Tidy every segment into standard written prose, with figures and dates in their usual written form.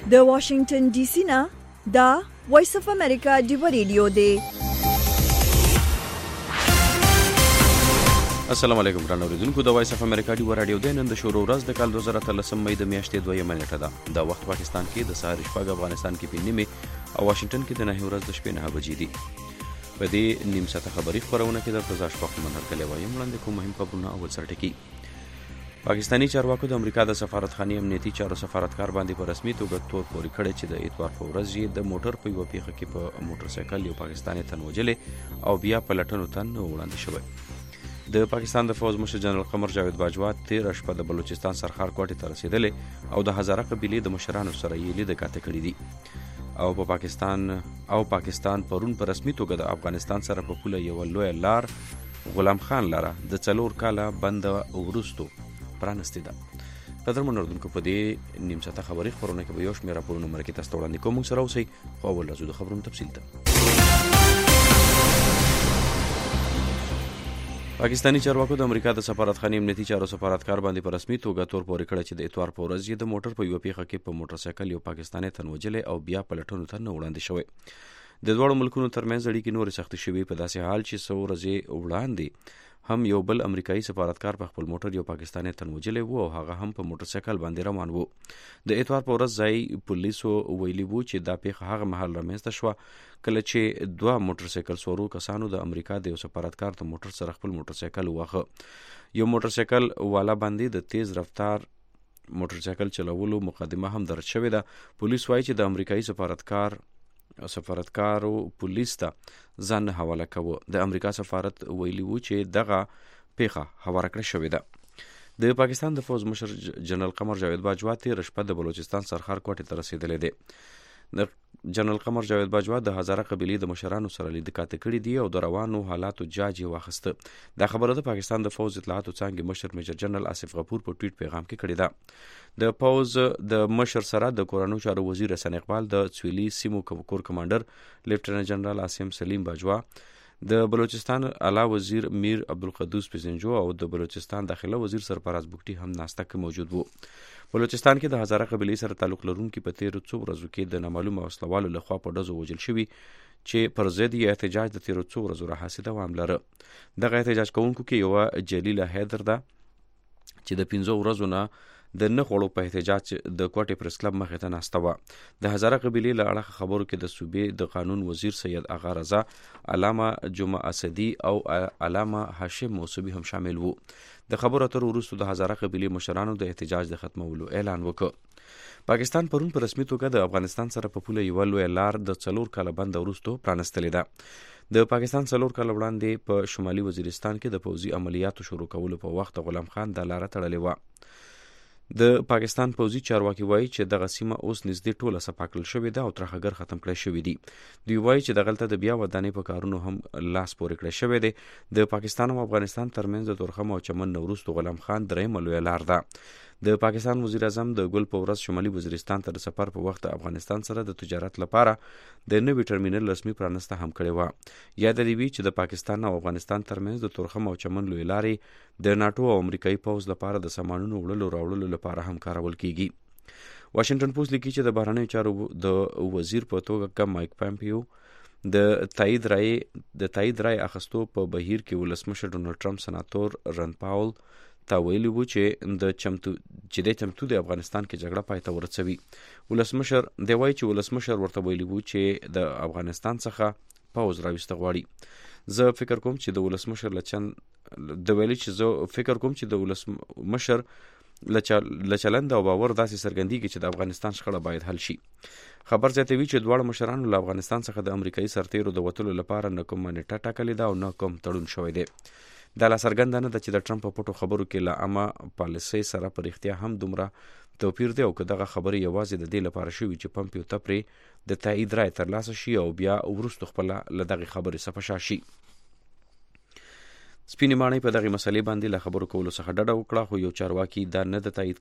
د واشنگټن ډي سي نه دا وایس اف امریکا دی ریډیو دی. السلام علیکم ګران اوریدونکو، د وایس اف امریکا دی رادیو دی نن د شروع ورځ د کال 2013 مې د میاشتې 2 نیټه ده. د وخت پاکستان کې د سهار شپږ، افغانستان کې 5 نیمه او واشنگټن کې د 9 ورځ د شپې 9 بجې دي. په دې نیم ساعته خبري خبرونه کې د تازه شپږ منځ کلی وایم وړاندې کوم مهم خبرونه اول سر ټکی. پاکستانی چارواکو د امریکا د سفارتخانې امنیتي چارو سفارتکار باندې په رسمي توګه تور پورې کړی چې د اتوار په ورځ یې د موټر په یو پیښه کې په موټر سایکل یو پاکستاني تن وجلې او بیا په لټنو تن وړاندې شوی. د پاکستان د فوز مشر جنرال قمر جاوید باجوا 13 شپه د بلوچستان سرخار کوټې ته رسیدلې او د هزاره قبیلې د مشرانو سره یې لید کاته کړې دي. او پاکستان پرون په رسمي توګه د افغانستان سره په پوله یو لوی لار غلام خان لاره د 4 کاله بند ورستو پرانستې ده. قدرمن اوریدونکو، په دې نیم ساعته خبري خبرونه کې به یو شمېر راپورونه مرکه تاسو ته وړاندې کوم. سره اوسئ خو اول راځو د خبرونو تفصیل ته. پاکستانی چارواکو د امریکا د سفارتخانې امنیتي چارو سفارتکار باندې په رسمي توګه تور پورې کړی چې د اتوار په ورځ یې د موټر په یو پیښه کې په موټر سایکل یو پاکستاني تن وجلې او بیا په لټونو تن وړاندې شوی. د دواړو ملکونو ترمنځ اړیکې نورې سختې شوې په داسې حال چې څو ورځې وړاندې هم یو بل امریکایي سفارتکار په خپل موټر یو پاکستاني تن وجلې وو او هغه هم په موټر سایکل باندې روان وو. د اتوار په ورځ ځای پولیسو ویلي وو چې دا پیښه هغه مهال رامنځته شوه کله چې 2 موټر سایکل سوارو کسانو د امریکا د یو سفارتکار د موټر سره خپل موټر سایکل واخه. یو موټر سایکل والا باندې د تیز رفتار موټر سایکل چلولو مقدمه هم درج شوې ده. پولیس وایي چې د امریکایي سفارتکارو پولیس ته ځان حواله کوي. د امریکا سفارت ویلي وو چې دغه پیښه هواره کړې شوې ده. د پاکستان د فوز مشر جنرال قمر جاوید باجوا 13 شپه د بلوچستان سرخار کوټې ته رسیدلې ده. د جنرال قمر جاوید باجوا د هزاره قبیلې د مشرانو سره لید کاته کړي دي او د روانو حالاتو جاج واخیسته. دا خبره د پاکستان د فوز اطلاعاتو څانګې مشر میجر جنرال آصف غفور په ټویټ پیغام کې کړی ده. د فوز د مشر سره د کورنیو چارو وزیر حسن اقبال، د سویلي سیمو کور کمانډر لیفټننټ جنرال عاصم سلیم باجوا، د بلوچستان اعلی وزیر میر عبدالقدوس پیزنجو او د بلوچستان داخله وزیر سرفراز بوکټي هم ناسته کې موجود وو. بلوچستان کې د هزاره قبیلې سره تعلق لرونکي په 13 ورځو کې د نامعلومه وسلوالو لخوا په ډزو وژل شوي چې پر ضد یې احتجاج د 13 ورځو راهیسې دوام لره. دغه احتجاج کوونکو کې یو جلیله حیدر ده چې د 15 ورځو نه د نه خوړو په احتجاج د کوټې پریس کلب مخې ته ناسته وه. د هزاره قبیلې له اړخه خبرو کې د صوبې د قانون وزیر سید اغا رضا، علامه جمعه اسدي او علامه هاشم موسوي هم شامل وو. د خبرو اترو وروسته د هزاره قبیلې مشرانو د احتجاج د ختمولو اعلان وکړ. پاکستان پرون په رسمي توګه د افغانستان سره په پوله یو لوی لار د 4 کاله بند وروسته پرانستلې ده. د پاکستان 4 کاله وړاندې په شمالي وزیرستان کې د پوځي عملیاتو شروع کولو په وخت غلام خان د لاره تړلې وه. د پاکستان پوځي چارواکي وایي چې دغه سیمه اوس نږدې ټوله صفا کړل شوې ده او ترهګر ختم کړی شوی دي. دوی وایي چې دغلته د بیا ودانۍ په کارونو هم لاس پورې کړی شوی دی. د پاکستان او افغانستان ترمنځ د تورخم او چمن وروسته غلام خان درېیمه لویه لار ده. د پاکستان وزیر اعظم د ګل په ورځ شمالي وزیرستان ته د سفر په وخت افغانستان سره د تجارت لپاره د نوي ټرمینل رسمي پرانسته هم کړې وه. یاد دې وي چې د پاکستان او افغانستان ترمنځ د تورخم او چمن لوی لارې د ناټو او امریکایي پوځ لپاره د سامانونو وړلو راوړلو لپاره هم کارول کیږي. واشنگټن پوسټ لیکي چې د بهرنیو چارو د وزیر په توګه مایک پامپیو د تایید رای اخیستو په بهیر کې ولسمشر ډونالډ ټرمپ سناتور رن پاول تا ویلي وو چې د چمتو د افغانستان کې جګړه پای ته ورسوي. ولسمشر دی وایي چې ولسمشر ورته ویلي وو چې د افغانستان څخه پوځ راویسته غواړي. زه فکر کوم چې د ولسمشر له چلند او باور داسې څرګندېږي چې د افغانستان شخړه باید حل شي. خبر زیاتوي چې دواړه مشرانو له افغانستان څخه د امریکایي سرتیرو د وتلو لپاره نه کوم نیټه ټاکلې ده او نه کوم تړون شوی دی. دا لا څرګنده نه ده چې د ټرمپ په پټو خبرو کې له عامه پالیسۍ سره په رښتیا هم دومره توپیر دی او که دغه خبرې یوازې د دې لپاره شوي چې پمپیو ته پرې د تایید رای ترلاسه شي او بیا وروسته خپله له دغې خبرې څخه شا شي. سپینې ماڼۍ په دغې مسلې باندې له خبرو کولو څخه ډډه وکړه، خو یو چارواکي دا تایید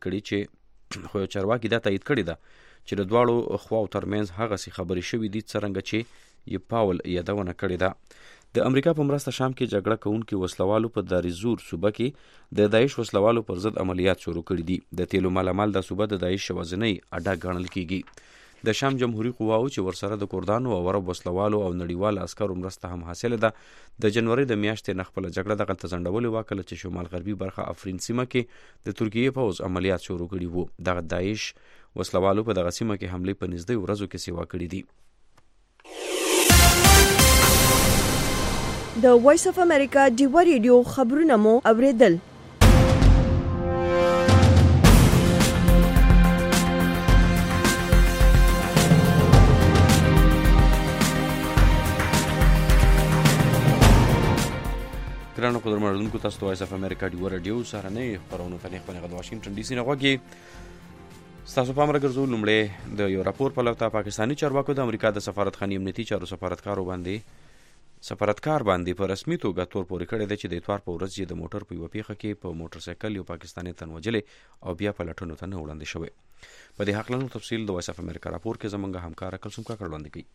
کړې ده چې د دواړو خواو ترمنځ هغسې خبرې شوي دي څرنګه چې یې پاول یادونه کړې ده. د امریکا په مرسته شام کې جګړه کوونکي وسلوالو په داریزور صوبه کې د داعش وسلوالو پر ضد عملیات شروع کړي دي. د تیلو مالامال د صوبه د داعش یوازینۍ اډه ګڼل کیږي. د شام جمهوریت قواو چې ورسره د کردانو او عرب وسلوالو او نړیوال عسکرو مرسته هم حاصله ده، د جنوري د میاشتې نه خپله جګړه دغه ځنډولې وه کله چې شمال غربي برخه افرین سیمه کې د ترکیې پوځ عملیات شروع کړي وو. دغه داعش وسلوالو په دغه سیمه کې حملې په نږدې ورځو کې سیوا کړي دي. د وایس اف امریکا ډیوا ریډیو خبرونه مو اوریدل. ګرانو قدرمنونکو، تاسو د وایس اف امریکا ډیوا ریډیو سهارنۍ خپرونو ته نیغ د واشنگټن ډي سي نه غوږی. ستاسو پام راګرځو لومړی د یو راپور په لور پاکستاني چارواکو د امریکا د سفارتخانې امنیتي چارو سفارتکار باندې په رسمي توګه تور پورې کړی دی چې د اتوار په ورځ یې د موټر په یوه پیښه کې په موټر سایکل یو پاکستاني تن وژلی او بیا پلټنو ته نه وړاندې شوی. په دې هکله نور تفصیل د وایس اف امریکا راپور کې زموږ همکاره کلثوم کاکړ وړاندې کوي.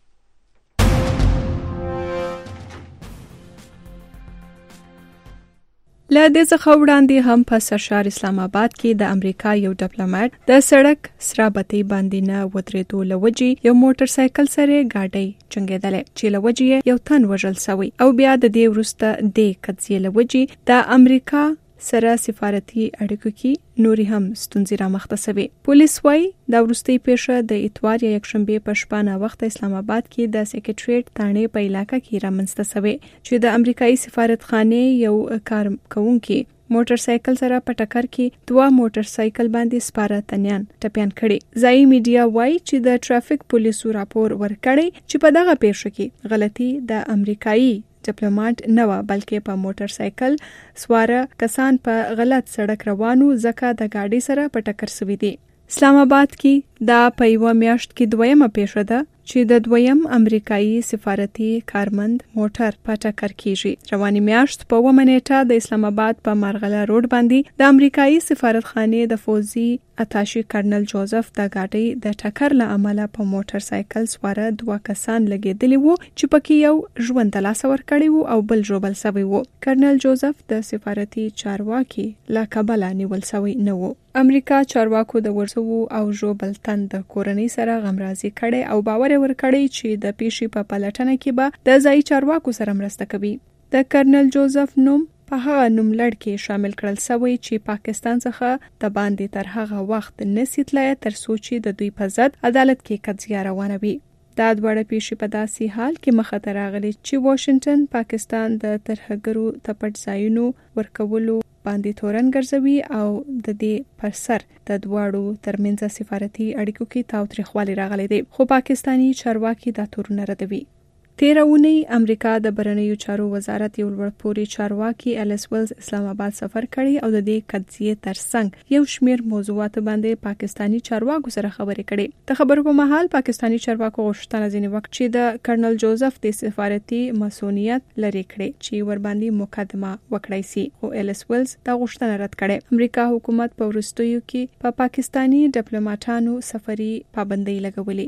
له دې څخه وړاندې هم په سرشار اسلام آباد کې د امریکا یو ډیپلوماټ د سړک سره بتۍ باندې نه ودرېدو له وجې یو موټر سایکل سره ګاډۍ چنګېدلې چې له وجې یو تن وژل شوی او بیا د دې وروسته د قضیې له وجې د امریکا سره سفارتي اړیکو کې نوري هم ستونزې رامخته شوې. پولیس وايي دا وروستۍ پیښه د اتوار یا یکشنبه په شپه نا وخت اسلام آباد کې د سیکریټریټ تانې په علاقه کې رامنځته شوې چې د امریکایي سفارتخانې یو کارکونکي موټر سایکل سره په ټکر کې 2 موټر سایکل باندې سپاره تنیان ټپيان کړي. ځایي میډیا وايي چې د ټرافیک پولیسو راپور ورکړی چې په دغه پیښه کې غلطي د امریکایي ډیپلوماټ نه و، بلکې په موټر سایکل سواره کسان په غلط سړک روانو ځکه د گاډي سره په ټکر شوي دي. اسلام آباد کې دا په یوه میاشت کې دویمه پیښه ده چې د دویم امریکایي سفارتي کارمند موټر په ټکر کېږي. رواني میاشت په 1 نیټه د اسلام آباد په مارغله روډ باندې د امریکایي سفارتخانې د فوزي اتاشي کرنل جوزف د گاډي د ټکر له امله په موټر سایکل سواره 2 کسان لګېدلي وو چې پکې یو ژوند ته لاس ورکړی وو او بل ژوبل شوی وو. کرنل جوزف د سفارتي چارواکي له کبله نیول شوی نه وو. امریکا چارواکو د ورسوو او ژوبل تن د کورنۍ سره غمرازي کړي او باور ورکړی چې د پیښې په پلټنه کې به د ځایي چارواکو سره مرسته کوي. د کرنل جوزف نوم په هغه نوملړ کې شامل کړل شوی چې پاکستان څخه د باندې تر هغه وخت نشي تللی تر څو چې د دوی په ضد عدالت کې قضیه روانه وي. دا دواړه پیښې په داسې حال کې مخه ته راغلي چې واشنگټن پاکستان د ترهګرو ته پټ ځایونو ورکولو باندې تورن ګرځوي او د دې پر سر د دواړو ترمنځ سفارتي اړیکو کې تاوتریخوالی راغلی دی، خو پاکستانی چارواکي دا تورونه ردوي. 13 اونۍ امریکا د بهرنیو چارو وزارت یو لوړپوړي چارواکي الیس ویلز اسلام آباد سفر کړی او د دې قضیې ترڅنګ یو شمېر موضوعاتو باندې پاکستانی چارواکو سره خبرې کړي. د خبرو په مهال پاکستانی چارواکو غوښتنه ځینې وخت چې د کرنل جوزف د سفارتي مسؤلیت لري کړي چې ور باندې مقدمه وکړای شي، خو الیس ویلز دا غوښتنه رد کړي. امریکا حکومت په وروستیو کې په پاکستانی ډیپلوماټانو سفري پابندۍ لګولې.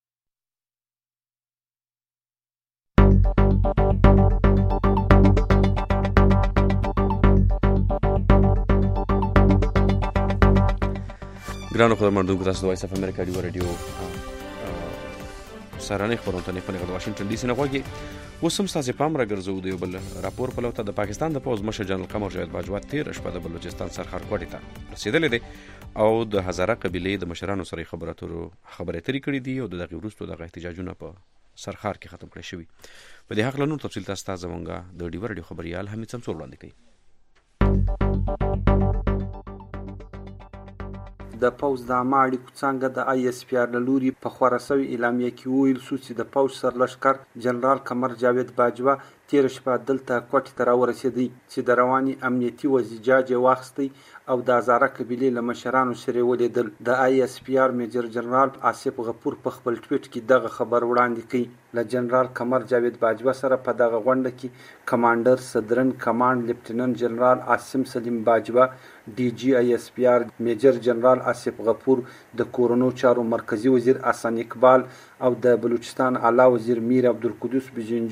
ګرانو خبرمندونکو، تاسو د وایس اف امریکا ډیوا ریډیو سهارنۍ خپرونه ته نیغ د واشنګټن ډي سي نه غوږی. اوس هم ستاسې پام راګرځو د یو بل راپور په لور. د پاکستان د پوځ مشر جنرال قمر جاوید باجوا تېره شپه د بلوچستان سرحد کوټې ته رسېدلی دی او د هزاره قبیلې د مشرانو سره خبرې اترې کړې دي او د دغې وروسته دغه احتجاجونه په سرخار کې ختم کړی شوي. په دې هکله نور تفصیل تاسو ته زموږ د ډیوا ریډیو خبریال حمید سمسور وړاندې کوي. د پوځ د عامه اړیکو څانګه د آی اس پی آر له لوري په خپره شوې اعلامیه کې وویل شو چې د پوځ سرلښکر جنرال قمر جاوید باجوا تېره شپه دلته کوټې ته راورسېدی چې د رواني امنیتي وضعیت یې واخیستی او د هزاره قبیلې له مشرانو سره ولیدل. د آی اس پی آر میجر جنرال آصف غفور په خپل ټویټ کې دغه خبر وړاندې کړي. له جنرال قمر جاوید باجوا سره په دغه غونډه کې کمانډر صدرن کمانډ لیفټیننټ جنرال عاصم سلیم باجوا، ډي جی آی اس پی آر میجر جنرال آصف غفور، د کورونو چارو مرکزی وزیر احسان اقبال او د بلوچستان اعلی وزیر میر عبدالقدوس بجنجو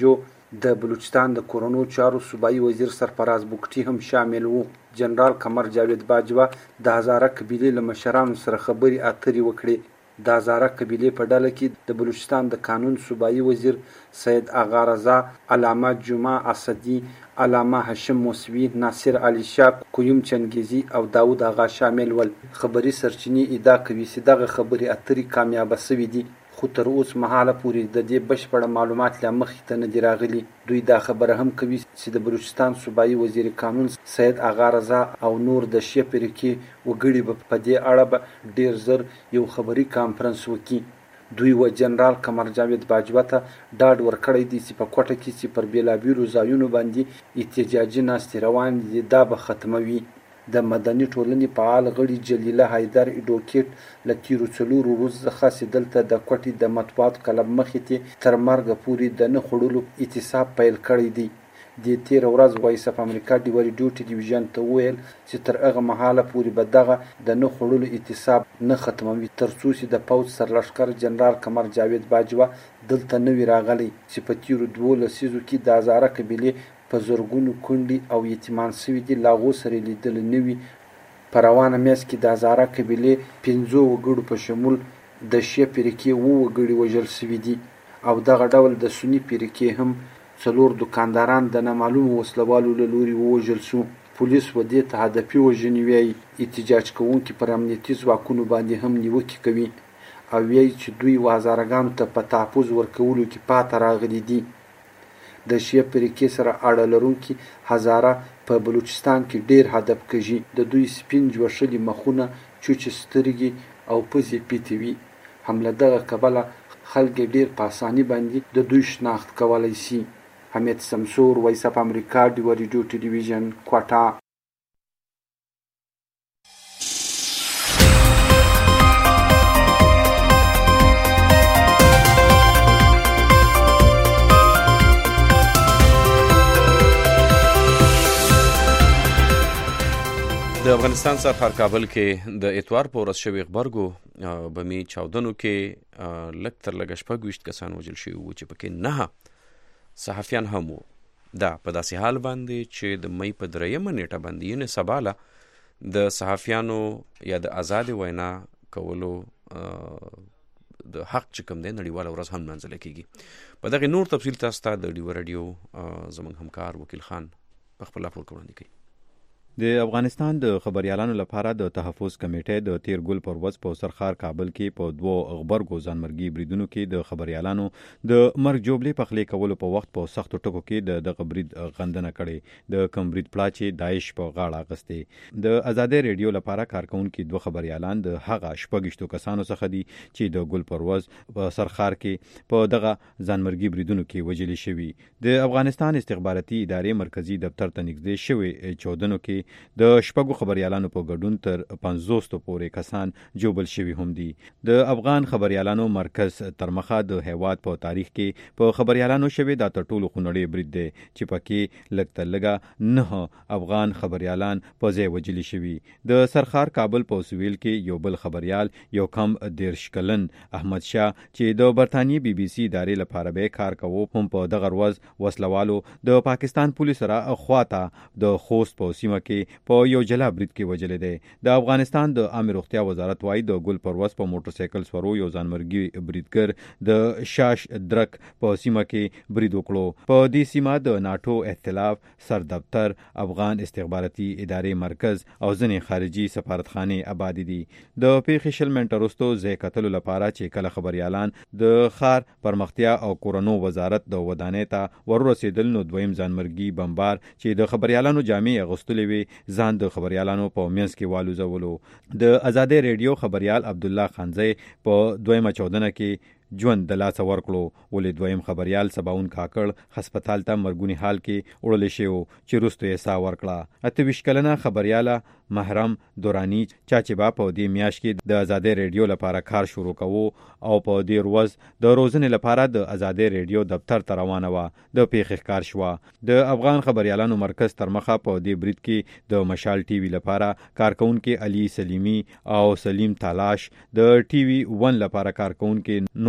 د بلوچستان د کورونو چارو صوبایي وزیر سرفراز بوکټي هم شامل وو. جنرال قمر جاوید باجوه د هزاره قبیلې له مشرانو سره خبرې اترې وکړې. د هزاره قبیلې په ډله کې د بلوچستان د قانون صوبایي وزیر سید آغا رضا، علامه جمعه اسدي، علامه هاشم موسوي، ناصر علي شاه، قیوم چنګیزي او داود آغا شامل ول. خبري سرچینې ادعا کوي چې دغه خبرې اترې کامیابه شوې دي، خو تر اوس مهاله پورې د دې بشپړه معلومات لا مخې ته نه دي راغلي. دوی دا خبره هم کوي چې د بلوچستان صوبایي وزیر قانون سید آغا رضا او نور د شیعه فرقې وګړي به په دې اړه به ډیر زر یو خبري کانفرنس وکړي. دوی و جنرال قمر جاوید باجوه ته ډاډ ورکړی دی چې په کوټه کې چې پر بیلابیلو ځایونو باندې احتجاجي ناستې روان دي دا به ختموي. د مدني ټولنې فعال غړي جلیله حیدر ایډوکیټ له تیرو 4 ورځو څخه چې دلته د کوټې د مطبوعاتو کلب مخې ته تر مرګه پورې د نه خوړلو اعتصاب پیل کړی دی. د تیر ورځ وایس اف امریکا ډیوري ډیوټي ډیویژن ته ویل چې تر هغه مهاله پورې به دغه د نه خوړلو اعتصاب نه ختموي تر څو چې د پوځ سرلښکر جنرال قمر جاوید باجوه دلته نه وي راغلی چې په تیرو 2 لسیزو کې د هزاره قبیلې په زرګونو کونډې او یتیمان شوي دي له هغو سره لیدلی نه وي. په روانه میاشت کې د هزاره قبیلې 15 وګړو په شمول د شیعه فرقې 7 وګړي وژل شوي دي او دغه ډول د سني فرقې هم 4 دوکانداران د نامعلومو وسلوالو له لوري ووژل شو. پولیس و دې ته هدفي وژنې وایي. احتجاج کوونکي پر امنیتي ځواکونو باندې هم نیوکې کوي او وایي چې دوی هزارهګانو ته په تحفظ ورکولو کې پاتې راغلي دي. د شیعه فرقې سره اړه لرونکي هزاره په بلوچستان کې ډیر هدف کږي. د دوی سپین جوشلي مخونه، چوچې سترګې او پزې پیتې وي. هم له دغه کبله خلک ډیر په اساني باندې د دوی شناخت کولی شي. حمید سمسور، وایس اف امریکا، ډیوري ډیوټي ډیویژن، کوټه. د افغانستان سرحد کابل کې د اتوار په ورځ شوي غبرګو بمي چاودنو کې لږ تر لږه 26 کسان وژل شوي وو چې پکې 9 صحافیان هم وو. دا په داسې حال باندې چې د مې په 3 نیټه باندې یعنې سباله د صحافیانو یا د آزاد وینا کولو د حق چې کوم دی نړیواله ورځ هم نمانځل کېږي. په دغه نور تفصیل تاسو ته د ډیو رادیو زموږ همکار وکیل خان په خپل راپور کې وړاندې کوي. د افغانستان د خبريالانو لپاره د تحفظ کمیټې د تیر ګل پر ورځ په سرخار کابل کې په 2 غبرګو ځانمرګي بریدونو کې د خبريالانو د مرګ جوړلې پخلي کولو په وخت په سختو ټکو کې د غبرید غندنه کړې. د کمبرید پلاچې داعش په غاړه غستې. د آزادۍ ریډیو لپاره کارکونکو 2 خبريالان د هغه 16 کسانو څخه دي چې د ګل پر ورځ په سرخار کې په دغه ځانمرګي بریدونو کې وژل شوي. د افغانستان استخباراتي ادارې مرکزی دفتر ته نږدې شوی چودنو کې د شپږو خبريالانو په ګډون تر 500 پورې کسان جوبل شوي هم دي. د افغان خبريالانو مرکز تر مخه د هیواد په تاریخ کې په خبريالانو شوی د تټولو خونړی برید دی چې پکې لږ تر لږه 9 افغان خبريالان په ځای وژل شوي. د سرخار کابل په سویل کې یو بل خبريال یو کم 13 کلن احمد شاه چې د برتانیې بي بي سي ادارې لپاره به کار کوي هم په دغه ورځ وسلوالو د پاکستان پولیس سره خواته د خوست په سیمه کې په یو جلا برید کې وژل دي. د افغانستان د عامه روغتیا وزارت وايي د ګل پرواز په موټر سایکل سورو یو ځانمرګي بریدګر د شاش درک په سیمه کې برید وکړو. په دې سیمه د ناتو ائتلاف سر دفتر، افغان استخباراتي ادارې مرکز او ځینې خارجي سفارتخانه آباد دي. د پیښې شل منټه وروسته ځای کتلو لپاره چې کله خبريالان د خار پرمختیا او کورونو وزارت د ودانۍ ته ورسېدل نو دویم ځانمرګي بمبار چې د خبريالانو جامې اغوستلې وي ځان د خبريالانو په منځ کې والوزولو. د آزادۍ ریډیو خبريال عبد الله خانزی په دویمه چودنه کې ژوند د لاس ورکړو. ولې دویم خبريال سباون کاکړ هسپتال ته مرګونی حال کې وړل شو چې وروسته یې ساه ورکړه. 28 کلنه خبرياله محرم دورانی چې با په دې میاشت کې د آزادۍ ریډیو لپاره کار شروع کوو او په دې ورځ د روزنې لپاره د آزادۍ ریډیو دفتر ته روانه و. د پیښې ښکار شو. د افغان خبريالانو مرکز تر مخه په دې برید کې د مشال ټي وي لپاره کارکونکو علي سلیمی او سلیم تالاش، د ټي وي 1 لپاره کارکونکو نور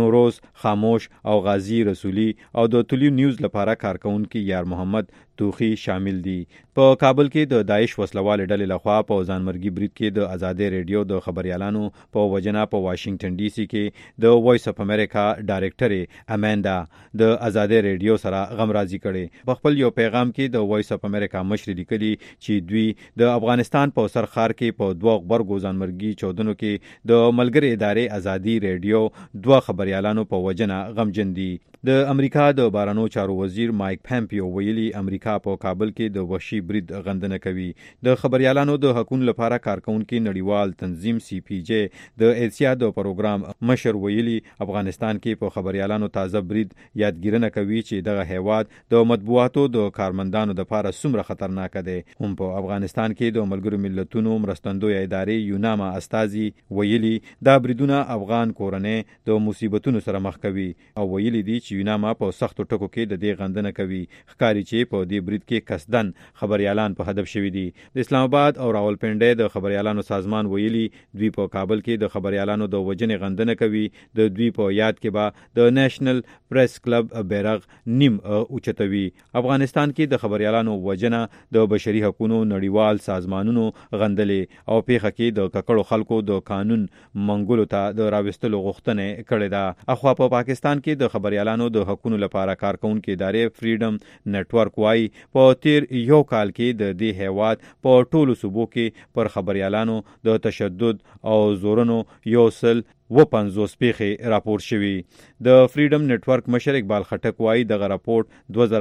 نوروز خاموش او غازی رسولی او د تولیو نیوز لپاره کارکونکي یار محمد توخی شامل دي. په کابل کې د داعش وسلوال ډلې لخوا په ځانمرګي برید کې د آزادې ریډیو د خبريالانو په وجنا په واشنگټن ډي سي کې د وایس اف امریکا ډایریکټر اماندا د آزادې ریډیو سره غمرازي کړي. په خپل یو پیغام کې د وایس اف امریکا مشر لیکلي چې دوی د افغانستان په سرخار کې په دوه غبرګو ځانمرګي چودنو کې د ملګری ادارې آزادي ریډیو دوه خبريالانو په وجنا غمجن دي. د امریکا د بارانو چارو وزیر مایک پامپیو ویلي امریکا په کابل کې د وحشي برید غندنه کوي. د خبريالانو د حقوقو لپاره کارکونکي نړیوال تنظیم سی پی جی د ایسیا د پروګرام مشر ویلي افغانستان کې په خبريالانو تازه برید یادګیرنه کوي چې دغه هیواد د مطبوعاتو د کارمندانو لپاره څومره خطرناک دی. هم په افغانستان کې د ملګرو ملتونو مرستندوی ادارې یوناما استازي ویلي دا بریدونه افغان کورنۍ د مصیبتونو سره مخ کوي او ویلي دي یوناما په سختو ټکو کې د دې غندنه کوي. ښکاري چې په دې برید کې قصدن خبريالان په هدف شوي دي. د اسلام آباد او راولپنډۍ د خبريالانو سازمان ویلي دوی په کابل کې د خبريالانو د وجنې غندنه کوي. د دوی په یاد کې به د نېشنل پریس کلب بیرغ نیم اوچتوي. افغانستان کې د خبريالانو وجنه د بشري حقوقو نړیوال سازمانونو غندلې او پیښه کې د ککړو خلکو د قانون منګولو ته د راوستلو غوښتنه کړې ده. اخوا په پاکستان کې د خبريالانو د حقوقو لپاره کارکونکي ادارې فریډم نتورک وايي په تیر یو کال کې د دې هیواد په ټولو صوبو کې پر خبريالانو د تشدد او زورونو یو سل 50 پیښې راپور شوي. د فریډم نتورک مشر اقبال خټک وايي دغه راپورټ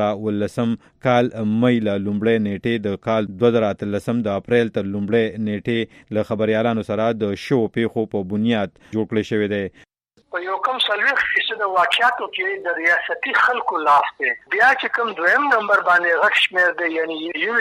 2019 کال مې له لومړۍ نیټې د کال 2013 د اپریل تر لومړۍ نیټې له خبريالانو سره د شو پیښو په بنیاد جوړ کړی شوی دی. په یو کم 40% واقعاتو کې د ریاستي خلکو لاس دی. بیا چې کوم دویم نمبر باندې غټ شمیر دی یعنی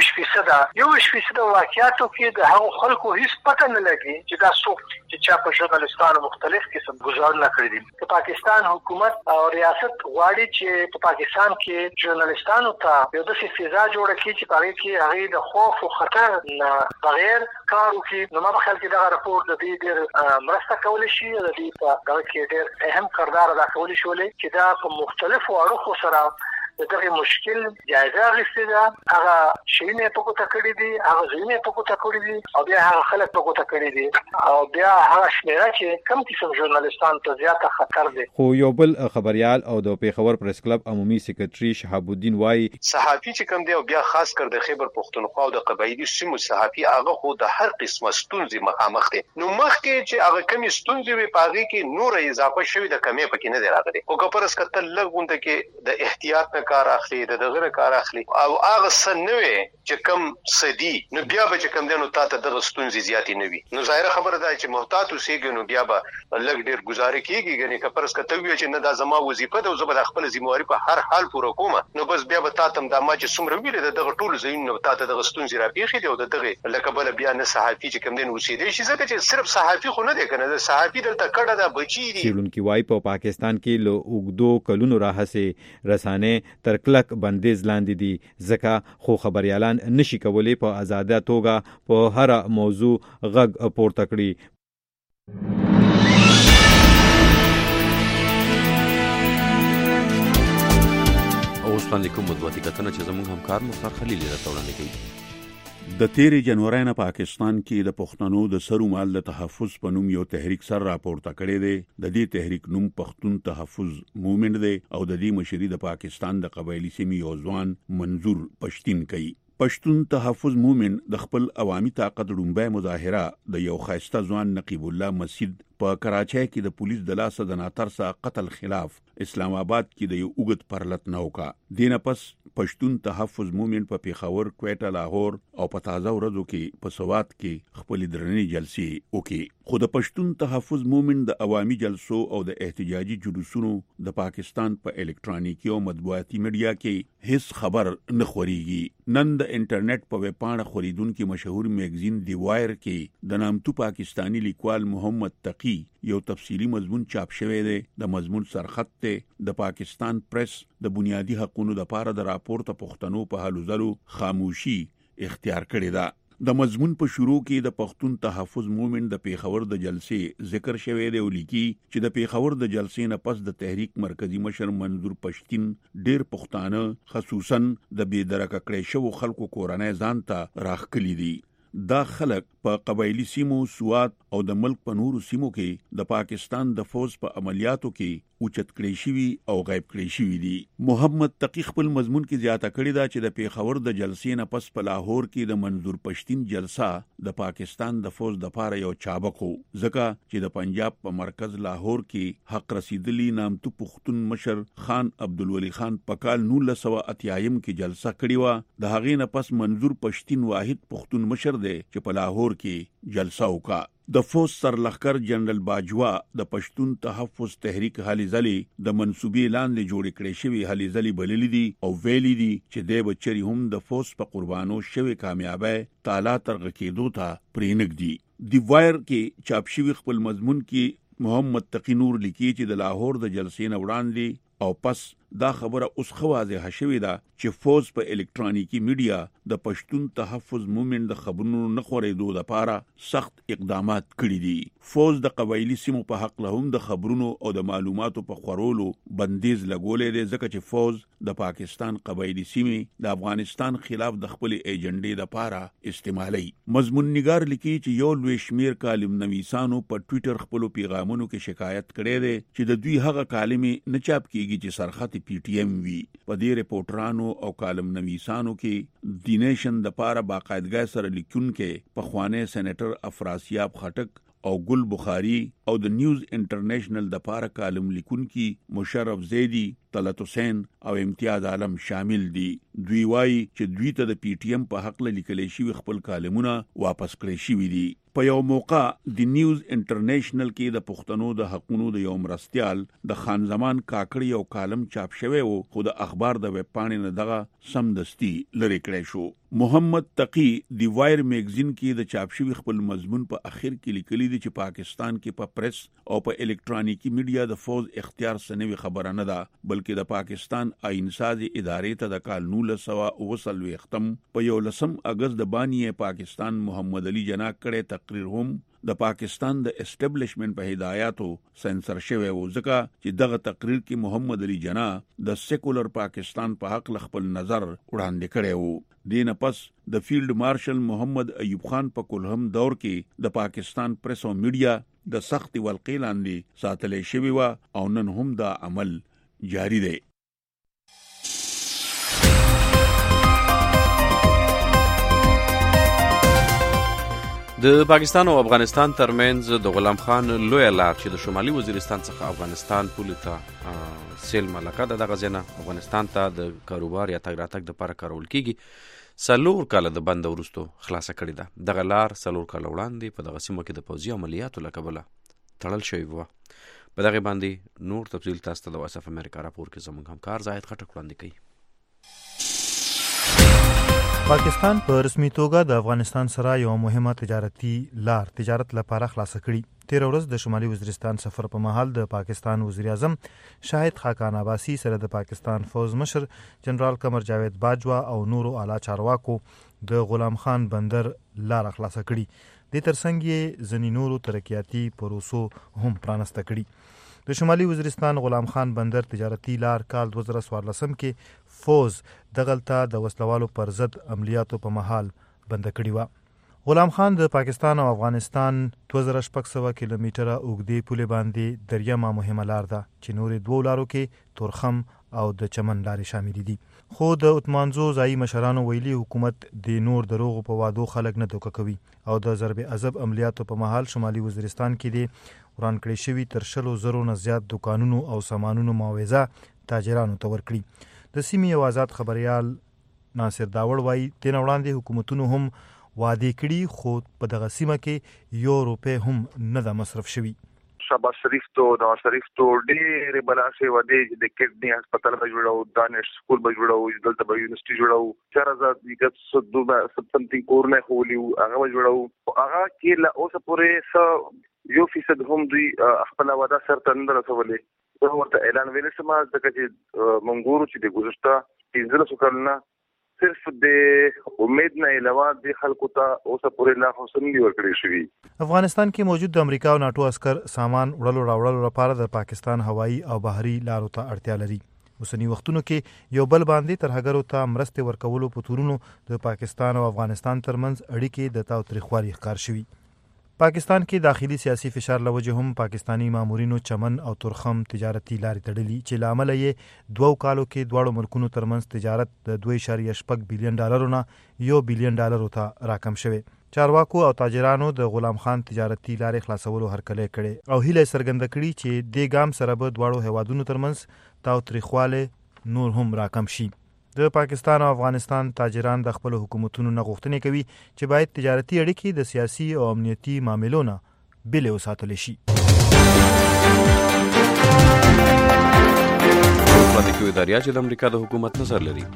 20% واقعاتو کې د هغو خلکو هیڅ پته نه لګي چې دا څوک چې چا په ژورنالستانو مختلف قسم گزارونه کړی دي. په پاکستان حکومت او ریاست غواړي چې په پاکستان کې ژورنالستانو ته یو داسې فضا جوړه کړي چې هغه کې هغه د خوف او خطر نه بغیر کار وکړي. نو ما په خیال کې دا راپور د دې ډېر مرسته کولی شي د دې په دغه کې اهم کردار ادا کولی شولې چې دا په مختلفو اړخو سره دغه مشکل جایزه اخیستې ده. هغه شینې په کوته کړې دي، هغه زینې په کوته کړې دي او بیا هغه خلک په کوته کړې دي او بیا هغه شمیره چې کم قسم ژورنالستان ته زیاته خطر دي. خو یو بل خبريال او د پیښور پریس کلب عمومي سکرټري شهاب الدین وايي صحافي چې کوم دی او بیا خاص کر د خیبر پښتونخوا او د قبایلی سیمو صحافي هغه خو د هر قسمه ستونزې مخامخ دي. نو مخکې چې هغه کمی ستونزې وي پاغي کې نور اضافه شوی د کمی پکې نه دی راغلي. او کپرس کتل لګونده کې د احتیاط کار اخلي د دغه کار اخلي او هغه سنوي چې کم سدي نو بیا به چې کم دنو تاسو د ستونزې زیاتې نه وي. نو ظاهر خبره ده چې محتاط اوسېږي نو بیا به لګ ډیر گزارې کیږي غني کپرس کته وی چې نه د زما وظیفه ده او زه به خپل ذمہواری په هر حال پوره کوم. نو بس بیا به تاسو د ما چې څومره ویل دغه ټول زین نو تاسو د ستونزې را پیښې دی او دغه لکبل بیا نه صحافي چې کم دین اوسېدي شي ځکه چې صرف صحافي خو نه دی کنه د صحافي دلته کډه ده بچی دي. سیلونکي وايي په پاکستان کې له اوګدو کلونو راهسه رسانه تر کلک بندیز لاندې دي ځکه خو خبريالان نشي کولای په آزاده توګه په هر موضوع غږ پورته کړي. اوس باندې کوم مطبوعاتي کتنه چې زموږ همکار مختار خلیل راته وړاندې کوي. د 13 جنوري نه پاکستان کې د پښتنو د سرو مال د تحفظ په نوم یو تحریک سر راپورته کړی دی. د دې تحریک نوم پښتون تحفظ موومېنټ دی او د دې مشري د پاکستان د قبایلی سیمې یو ځوان منظور پښتين کوي. پښتون تحفظ موومېنټ د خپل عوامي طاقت رومبه مظاهره د یو خاصه ځوان نقیب الله مسجد په کراچۍ کې د پولیس د لاسه د ناترسه قتل خلاف اسلام آباد کې د یو اوږد پرلط نوکا دینه پس پښتون تحفظ موومېنټ په پیښور، کوټه، لاهور او په تازه ورځو کې په سوات کې خپل درنې جلسې وکړي. خو د پښتون تحفظ موومېنټ د عوامي جلسو او د احتجاجي جلوسونو د پاکستان په الکترونیکي او مطبوعاتي میډیا کې هیڅ خبر نه خوريږي. نن د انټرنیټ په ویبپاڼه خریدونکو مشهور میگزین دی وایر کې د نامتو پاکستانی لیکوال محمد تقی یو تفصیلی مضمون چاپ شوی دی. د مضمون سرخط ته د پاکستان پریس د بنیادی حقوقو لپاره د راپورته پښتنو په حالو زلو خاموشي اختیار کړی ده. د مضمون په شروع کې د پښتون تحفظ موومېنټ د پیښور د جلسې ذکر شوی دی او لیکي چې د پیښور د جلسې نه پس د تحریک مرکزی مشر منظور پښتین ډیر پښتانه خصوصا د بېدرکه کړي شو خلکو کورنۍ ځان ته راخکلي دي. دا خلک په قبایلی سیمو سوات او د ملک په نورو سیمو کې د پاکستان د فوج په عملیاتو کې اوچت کړي شوی او غیب کړي شوی دي. محمد تقی خپل مضمون کې زیاته کړی دا چې د پیښور د جلسې نه پس په لاهور کې د منظور پښتین جلسه د پاکستان د فوج د پاره یو چابک وو، ځکه چې د پنجاب په مرکز لاهور کې حق رسیدلی نامتو پښتون مشر خان عبدالولی خان په کال 1980 کې جلسه کړې و. د هغې نه پس منظور پښتین واحد پښتون مشر دی چې په لاهور کې جلسه وکړه. د فوج سرلښکر جنرال باجوا د پښتون تحفظ تحریک هلې ځلې د منصوبې لاندې جوړې کړې شوی هلې ځلې بللې دي او ویلي دي چې د بچری هم د فوج په قربانو شوی کامیابی تعالی ترغه کېدو ته پرېنګدي. دی وایر کې چاپ شوی خپل مضمون کې محمد تقی نور لیکي چې د لاهور د جلسې نه وړاندې او پس دا خبره اوس خو واضحه شوې ده چې فوج په الکترونیکی میډیا د پښتون تحفظ موومېنټ د خبرونو نه خورېدو لپاره سخت اقدامات کړي دي. فوج د قبایلی سیمو په حق له هم د خبرونو او د معلوماتو په خورولو بندیز لګولې دی، ځکه چې فوج د پاکستان قبایلی سیمې د افغانستان خلاف د خپل ایجنډې لپاره استعمالي. مضمون نگار لیکي چې یو لوی شمیر کالم نویسانو په ټوئیټر خپل پیغامونو کې شکایت کړي دي چې د دوی هغه کالمې نه چاپ کیږي چې سرخط پی ټی ایم وی. په دې ریپورټرانو او کالم نویسانو کې د نیشن د پاره باقاعدګۍ سره لیکونکي په خوانه سېنیټر افراسیاب خټک او ګل بخاری او د نیوز انټرنیشنل د پاره کالم لیکونکي مشرف زیدی، طلعت حسین او امتیاز عالم شامل دي. دوی وایي چې دوی ته د پی ټی ایم په حق لیکل شوی خپل کالمونه واپس کړی شوی دي. په یو موقع د نیوز انټرنیشنل کې د پښتنو د حقونو د یو مرستيال د خان زمان کاکړی یو کالم چاپ شوی وو، خو د اخبار د ویب پاڼې نه دغه سمدستي لری کړی شو. محمد تقی دی وایر میگزین کې د چاپ شوی خپل مضمون په اخر کې لیکلی دی چې پاکستان کې په پریس او په الکترونیکی میډیا د فوج اختیار سنوي خبره نه ده، بلکې د پاکستان آئینسازي ادارې ته د کال 1929 په 11 اگست د بانی پاکستان محمد علي جناح کړه تقریر هم د پاکستان د اسټابلیشمنت په هدایاتو سنسر شوی و، ځکه چې دغه تقریر کې محمد علي جناح د سیکولر پاکستان په حق خپل نظر وړاندې کړی و. دینه پس د فیلډ مارشل محمد ایوب خان په کلهم دور کې د پاکستان پریس او میډیا د سختي ولقې لاندې ساتلې شوی و او نن هم دا عمل جاری دی. د پاکستان او افغانستان ترمنځ د غلام خان لوی لار چې د شمالي وزیرستان څخه افغانستان پولې ته سیل ملکه د غزنه افغانستان ته د کاروبار یا تګ راتګ د لپاره کارول کیږي، سلور کال د بند ورستو خلاصه کړی ده. دغه لار سلور کال وړاندې په دغه سیمه کې د پوځي عملیاتو له کبله تړل شوی و. په دغه باندې نور تفصیل تاسو ته د وایس اف امریکا راپور کې زموږ همکار زاهد خټک وړاندې کوي. پاکستان په رسمي توګه د افغانستان سره یو مهمه تجارتي لار تجارت لپاره خلاصه کړي. تیر ورځ د شمالي وزیرستان سفر په مهال د پاکستان وزیر اعظم شاهد خاقان عباسی سره د پاکستان فوج مشر جنرال قمر جاوید باجوا او نورو اعلی چارواکو د غلام خان بندر لار خلاصه کړي. د ترڅنګ یې ځینې نورو ترقیاتي پروسو هم پرانسته کړي. د شمالي وزیرستان غلام خان بندر تجارتي لار کال 2014 کې فوج دغلطه د وسلوالو پر ضد عملیاتو په مهال بند کړی و. غلام خان د پاکستان او افغانستان 2600 کیلومتره اوږدې پولې باندې دریمه مهمه لار ده چې نورې دوو لارو کې تورخم او د چمن لارې شامل دي. خو د اتمانزو ځایي مشرانو ویلي حکومت د نور دروغو په وادو خلک نه دوکه کوي او د ضرب عذاب عملیاتو په مهال شمالي وزیرستان کې دي وران کړی شوي تر 100,000 نه زیات دکانونو او سامانونو معاوضه تاجرانو ته ورکړي. د سیمې یو آزاد خبريال ناصر داوړ وایي تیر وړاندې حکومتونو هم وعده کړي خو په دغه سیمه کې یو روپې هم نه د مصرف شوي. شاباش شریف تو نواز شریف تو ډېر بلاسه وده د کډنی هسپتال به جوړاو، دانش سکول به جوړاو، دلته به یونیورسيټي جوړاو، 4000 سمثینګ کورنه خولیو هغه به جوړاو. هغه کې لا اوس پورې 1% هم دوی خپل وعده سره نه رسولې. نو ورته اعلان ویل سم ځکه چې منګورو چې د ګذشته 15 کلونه صرف د امید نه علاوه د خلکو ته اوسه پورې لا حسن دی ورکړی شوی. افغانستان کې موجود د امریکا او ناتو عسكر سامان وړلو راوړلو لپاره د پاکستان هوایي او بحري لارو ته اړتیا لري. اوسنی وختونو کې یو بل باندې ترهګرو ته مرستې ورکولو په تورونو د پاکستان او افغانستان ترمنځ اړیکې د تاوتریخوالي ښکار شوي. پاکستان کې داخلي سیاسي فشار لوجه هم پاکستانی مامورینو چمن او ترخم تجارتي لارې تړلي چې لامل یې 2 کالو کې دواړو ملکونو ترمنځ تجارت د 2.8 بلین ډالرو نه $1 بلین ته راکم شوی. چارواکو او تاجرانو د غلام خان تجارتي لارې خلاصولو هرکلی کړي او هیله څرګنده کړي چې د ګام سره به دواړو هیوادونو ترمنځ تاوتریخواله نور هم راکم شي. د پاکستان او افغانستان تاجران د خپل حکومتونو نه غوښتنې کوي چې باید تجارتي اړیکې د سیاسي او امنیتي معاملو نه بېلې وساتل شي. پاتې کې اداریا چې د امریکا د حکومت نظر لري.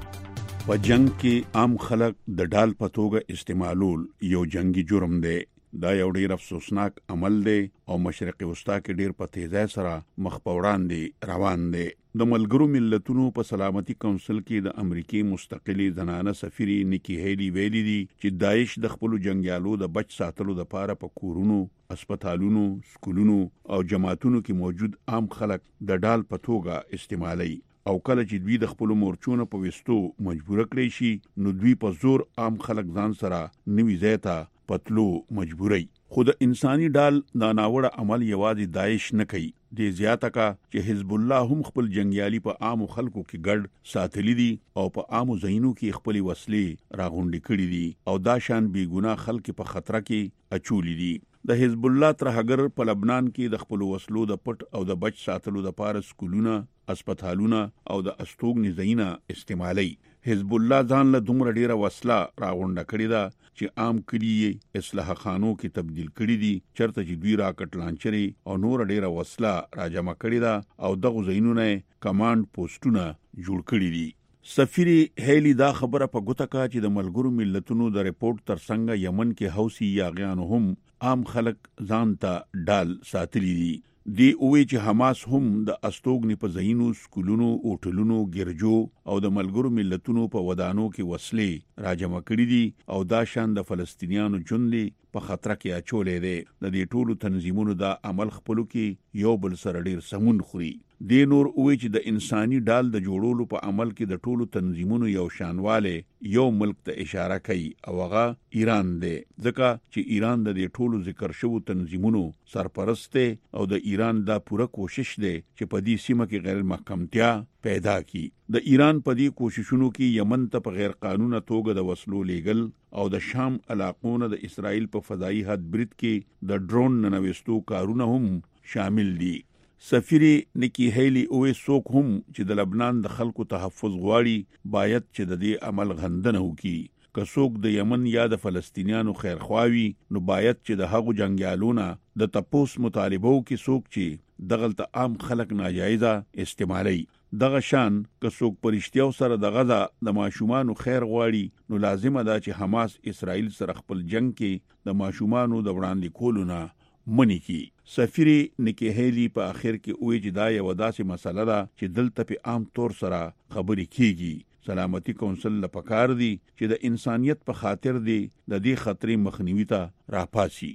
په جنگ کې عام خلک د ډال په توګه استعمالول یو جنگي جرم دی. دا یو ډیر افسوسناک عمل دی او مشرقي وسطا کې ډیر په تیزی سره مخ په وړاندې روان دی. د ملګرو ملتونو په سلامتي کونسل کې د امریکای مستقلی زنانه سفیري نیکی هیلی ویلي دي چې داعش د خپل جنگیالو د بچ ساتلو لپاره په کورونو، هسپتالونو، سکولونو او جماعتونو کې موجود عام خلک د ډال په توګه استعمالي او کله چې دوی د خپل مورچونو په وستو مجبور کړی شي نو دوی په زور عام خلک ځان سره نوي ځای ته پتلو مجبوري. خو د انساني ډال دا ناوړه عمل یوازې داعش نه کوي. د زیاته کا چې حزب الله هم خپل جنگیالي په عام خلکو کې ګډ ساتلی دي او په عام ځایونو کې خپل وسلې راغونډې کړې دي او دا شان بیګناه خلک په خطر کې اچولې دي. د حزب الله ترهګر په لبنان کې د خپل وسلو د پټ او د بچ ساتلو لپاره سکولونه، هسپتالونه او د استوګنې ځایونه استعمالي. حزب الله ځان له دومره ډیره وسله راغونډه کړې ده چې عام کلی اصلاح خانو کې تبدیل کړي دي چرته چې دوی راکټ لانچري او نور ډیره وسله راجمع کړې ده او دغه ځایونه کمانډ پوسټونه جوړ کړي دي. سفیر هیلی دا خبره په ګوته کا چې د ملګرو ملتونو د ریپورت ترڅنګ یمن کې حوثي یاغیان هم عام خلک ځان ته ډال ساتلی دي. دی اوې چې حماس هم د استوګنې په ځایونو، سکولونو، اوټلونو، ګرجو او د ملګرو ملتونو په ودانو کې وسلې راجمع کړي دي او دا شان د فلسطینیانو ژوند په خطر کې اچولې دي. د دې ټولو تنظیمونو دا عمل خپلو کې یو بل سره ډیر سمون خوري. دی نور اوې چې د انساني ډال د جوړولو په عمل کې د ټولو تنظیمونو یو شانواله یو ملک ته اشاره کوي او هغه ایران دی، ځکه چې ایران د دې ټولو ذکر شوو تنظیمونو سرپرست دی او د ایران دا پوره کوشش دی چې په دې سیمه کې غیر محکمتیا پیدا کی. د ایران په دې کوششونو کې یمن ته په غیر قانوني توګه د وسلو لیږل او د شام علاقونو د اسرائیل په فضایي حد برید کې د ډرون ننوستو کارونه هم شامل دي. سفیری نیکی هیلی اوې څوک هم چې د لبنان د خلکو تحفظ غواړي باید چې د دې عمل غندنه وکړي. که څوک د یمن یا د فلسطینیانو خیرخواوي نو باید چې د هغو جنگیالونه د تپوس مطالبو کې څوک چې دغلته عام خلک ناجایزه استعمالي. دغه شان که څوک پرشتیاو سره د غزا د ماشومانو خیر غواړي نو لازمه ده چې حماس اسرائیل سره خپل جنگ کې د ماشومانو د وړاندې کولو نه منی کی. سفیری نیکی هیلی په اخر کې وی چې دا یو داسې مسله ده چې دلته په عام طور سره خبرې کیږي. سلامتي کونسل لپاره دی چې د انسانیت په خاطر دی د دې خطرې مخنیوي ته راپاسي.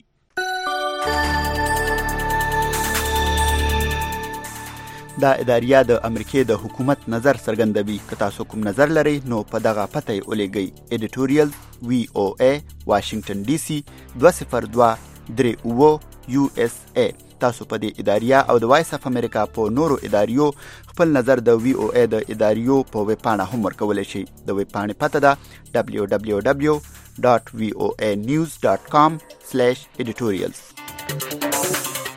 دا اداریا د امریکای د حکومت نظر څرګندوي. که تاسو کوم نظر لرئ نو په دغه پته یې ولېږئ. ایډیټوریال VOA واشنگټن DC 20238 USA. تاسو په دې اداریا او د وایس اف امریکا په نورو اداریو خپل نظر د VOA د اداریو په ویب پاڼه هم ورکولی شئ. د ویب پاڼې پته ده www.voanews.com/editorials.